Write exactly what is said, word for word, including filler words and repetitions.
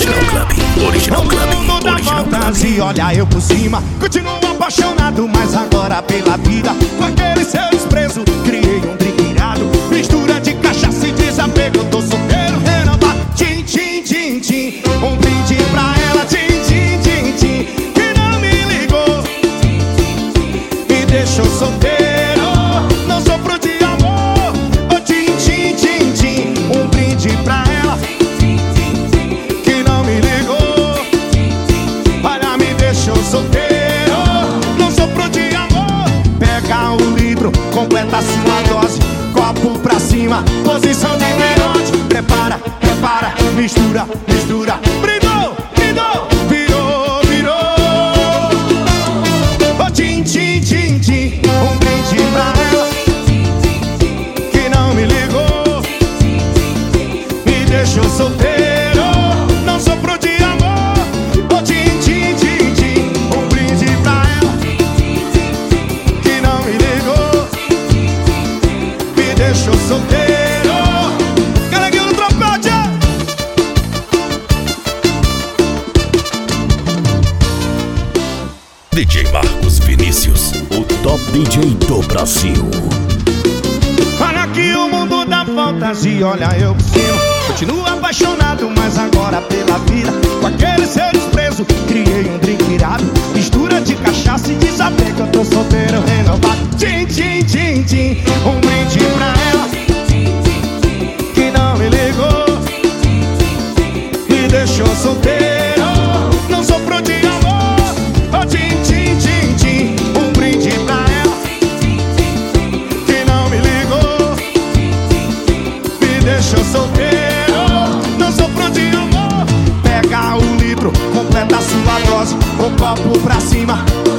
Original Club, Original Club, mundo da Original fantasia, Club. olha eu por cima. Continuo apaixonado, mas agora pela vida. Com aquele seu desprezo, criei um drink irado. Mistura de cachaça e desapego. Eu tô solteiro, renovado. Tchim, tchim, tchim, tchim. Um brinde pra ela, tchim, tchim, tchim, tchim. Que não me ligou, me deixou solteiro. Não sofro de amor. Oh, tchim, tchim, tchim, tchim. Um brinde pra ela que não me ligou. Olha, me deixou solteiro. Não sofro de amor. Pega o litro, completa a sua dose. Copo pra cima, posição de meiote. Prepara, prepara, mistura, mistura. Brindou, brindou, virou, virou. Oh, tchim, tchim, tchim, tchim. Um brinde pra ela que não me ligou, me deixou solteiro. Não sofro de amor. Oh, tchim, tchim, tchim, tchim. Um brinde pra ela que não me ligou, me deixou solteiro. Caraguinho no trompete. D J Marcos Vinícius, o top D J do Brasil. Olha aqui o mundo da fantasia, olha eu por cima. Continuo apaixonado, mas agora pela vida. Com aquele seu desprezo, criei um drink irado. Mistura de cachaça e desapego. Eu tô solteiro, renovado. Tchim, tchim, tchim, tchim. Um brinde pra ela que não me ligou, me deixou solteiro. Não sofro de amor. Oh, tchim, tchim, tchim, tchim. Um brinde pra ela que não me ligou, me deixou solteiro. Não sofro de amor. Pega o litro, completa a sua dose. O copo pra cima,